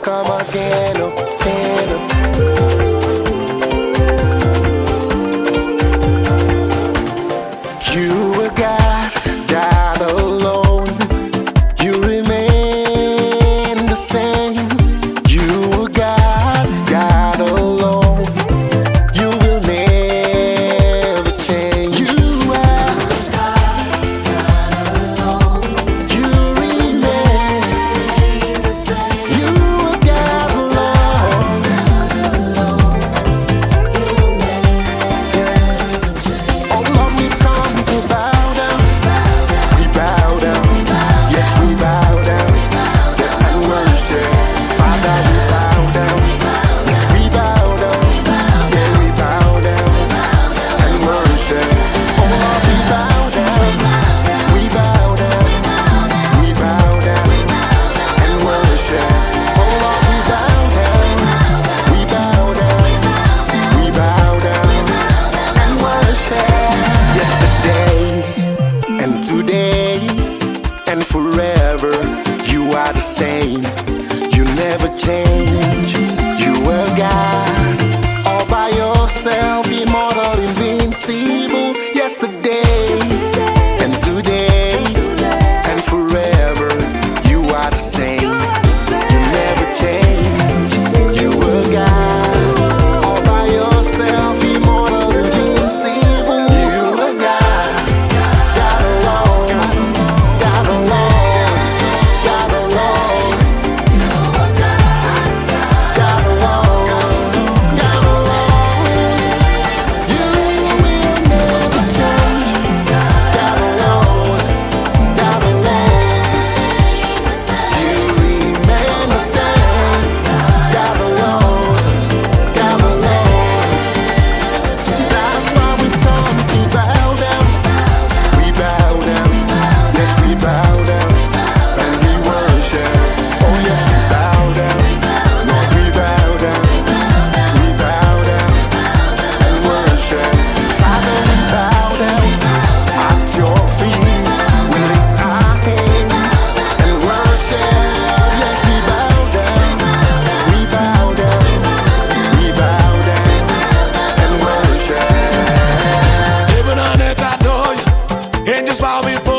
come again, again. You were God, God alone. You remain the same. You were God, God alone. You will never change. You are God, God alone. You remain the same. You are God alone. You will never change. Oh Lord, we've come to bow down. We bow down. Yes, we bow down. Yes, and worship. Father, we bow down. Yes, we bow down. Yeah, we bow down and worship. Oh Lord, we bow down. We bow down. We bow down and worship. Oh Lord, we bow down. We bow down. We bow down and worship. Yesterday and today and forever, you are the same. You never change. You are God all by yourself, immortal, invincible. Yesterday and today and forever, you are the same. You never change. You are God all by yourself, immortal, invincible. You are God, God alone, God alone, God alone. God alone, God alone. You will never change. God alone, God alone. You remain the same. God alone, God alone. That's why we've come to bow down. We bow down. Yes, we bow down and we worship. Oh yes, we bow down. Lord, we bow down. We bow down and worship. Father, we bow down at your feet. We lift our hands and worship. Yes, we bow down. We bow down. We bow down and worship. Heaven and earth adore you. Angels bow before